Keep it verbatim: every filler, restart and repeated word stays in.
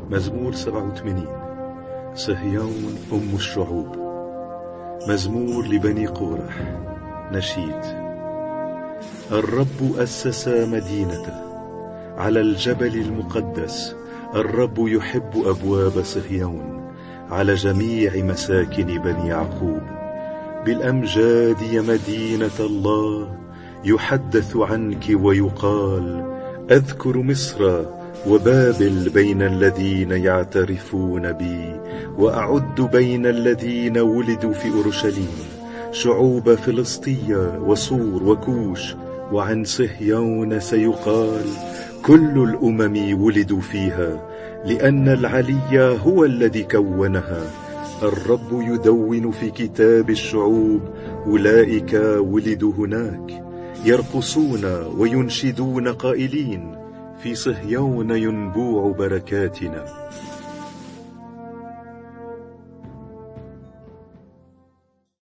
مزمور سبعة وثمانين. صهيون أم الشعوب. مزمور لبني قورح. نشيد. الرب أسس مدينته على الجبل المقدس. الرب يحب أبواب صهيون على جميع مساكن بني يعقوب. بالأمجاد يا مدينة الله يحدث عنك ويقال: أذكر مصر وبابل بين الذين يعترفون بي، وأعد بين الذين ولدوا في أورشليم شعوب فلسطية وصور وكوش. وعن صهيون سيقال: كل الأمم ولدوا فيها، لأن العلي هو الذي كونها. الرب يدون في كتاب الشعوب: أولئك ولدوا هناك. يرقصون وينشدون قائلين: في صهيون ينبوع بركاتنا.